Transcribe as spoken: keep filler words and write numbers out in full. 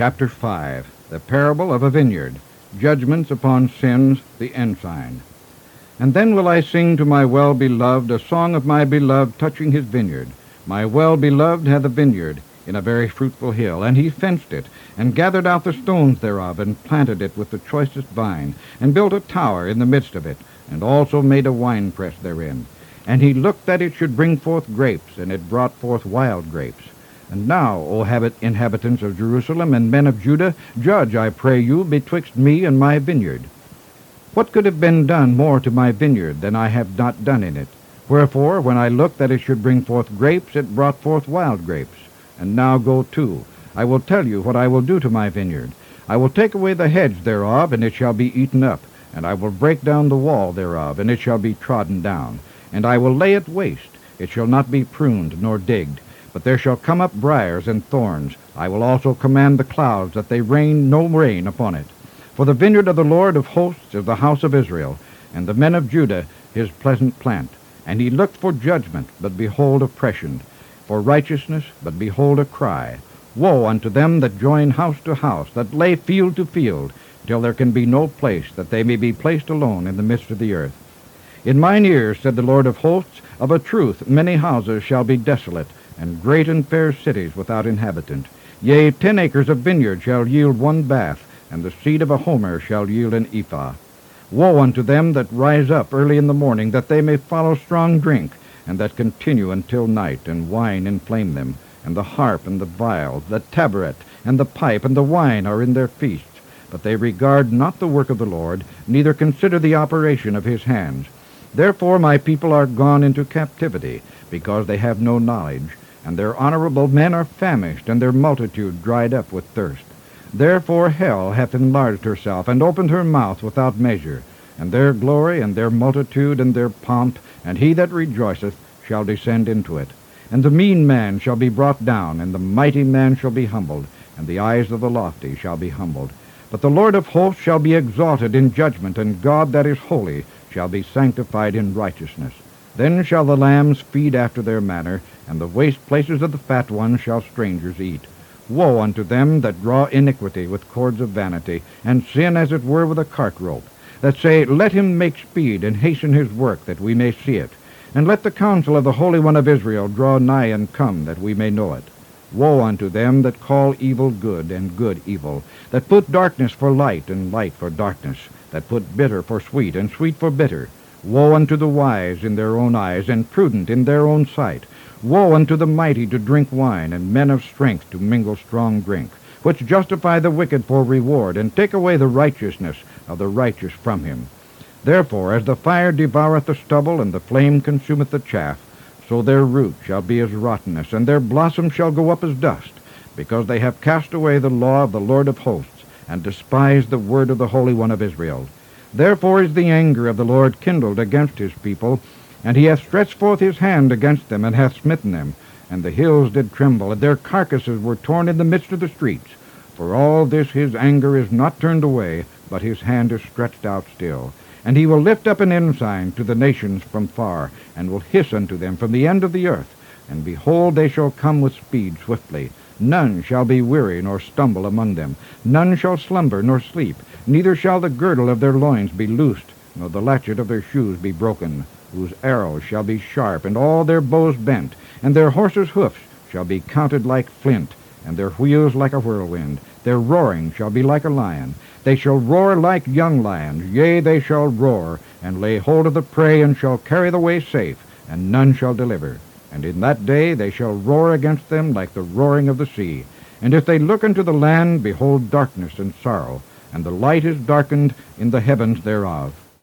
Chapter five. The Parable of a Vineyard. Judgments upon Sins, the Ensign. And then will I sing to my well-beloved a song of my beloved touching his vineyard. My well-beloved hath a vineyard in a very fruitful hill, and he fenced it, and gathered out the stones thereof, and planted it with the choicest vine, and built a tower in the midst of it, and also made a winepress therein. And he looked that it should bring forth grapes, and it brought forth wild grapes. And now, O habit inhabitants of Jerusalem and men of Judah, judge, I pray you, betwixt me and my vineyard. What could have been done more to my vineyard than I have not done in it? Wherefore, when I looked that it should bring forth grapes, it brought forth wild grapes. And now go to. I will tell you what I will do to my vineyard. I will take away the hedge thereof, and it shall be eaten up. And I will break down the wall thereof, and it shall be trodden down. And I will lay it waste. It shall not be pruned nor digged. But there shall come up briars and thorns. I will also command the clouds, that they rain no rain upon it. For the vineyard of the Lord of hosts is the house of Israel, and the men of Judah his pleasant plant. And he looked for judgment, but behold oppression, for righteousness, but behold a cry. Woe unto them that join house to house, that lay field to field, till there can be no place, that they may be placed alone in the midst of the earth. In mine ears, said the Lord of hosts, of a truth many houses shall be desolate, and great and fair cities without inhabitant. Yea, ten acres of vineyard shall yield one bath, and the seed of a homer shall yield an ephah. Woe unto them that rise up early in the morning, that they may follow strong drink, and that continue until night, and wine inflame them. And the harp and the viol, the tabret, and the pipe, and the wine are in their feasts. But they regard not the work of the Lord, neither consider the operation of his hands. Therefore my people are gone into captivity, because they have no knowledge. And their honorable men are famished, and their multitude dried up with thirst. Therefore hell hath enlarged herself, and opened her mouth without measure. And their glory, and their multitude, and their pomp, and he that rejoiceth, shall descend into it. And the mean man shall be brought down, and the mighty man shall be humbled, and the eyes of the lofty shall be humbled. But the Lord of hosts shall be exalted in judgment, and God that is holy shall be sanctified in righteousness. Then shall the lambs feed after their manner, and the waste places of the fat ones shall strangers eat. Woe unto them that draw iniquity with cords of vanity, and sin as it were with a cart rope, that say, Let him make speed, and hasten his work, that we may see it. And let the counsel of the Holy One of Israel draw nigh and come, that we may know it. Woe unto them that call evil good, and good evil, that put darkness for light, and light for darkness, that put bitter for sweet, and sweet for bitter. Woe unto the wise in their own eyes, and prudent in their own sight. Woe unto the mighty to drink wine, and men of strength to mingle strong drink, which justify the wicked for reward, and take away the righteousness of the righteous from him. Therefore, as the fire devoureth the stubble, and the flame consumeth the chaff, so their root shall be as rottenness, and their blossom shall go up as dust, because they have cast away the law of the Lord of hosts, and despised the word of the Holy One of Israel. Therefore is the anger of the Lord kindled against his people, and he hath stretched forth his hand against them, and hath smitten them. And the hills did tremble, and their carcasses were torn in the midst of the streets. For all this his anger is not turned away, but his hand is stretched out still. And he will lift up an ensign to the nations from far, and will hiss unto them from the end of the earth. And behold, they shall come with speed swiftly. None shall be weary nor stumble among them. None shall slumber nor sleep. Neither shall the girdle of their loins be loosed, nor the latchet of their shoes be broken. Whose arrows shall be sharp, and all their bows bent. And their horses' hoofs shall be counted like flint, and their wheels like a whirlwind. Their roaring shall be like a lion. They shall roar like young lions. Yea, they shall roar, and lay hold of the prey, and shall carry the way safe, and none shall deliver. And in that day they shall roar against them like the roaring of the sea. And if they look unto the land, behold darkness and sorrow, and the light is darkened in the heavens thereof.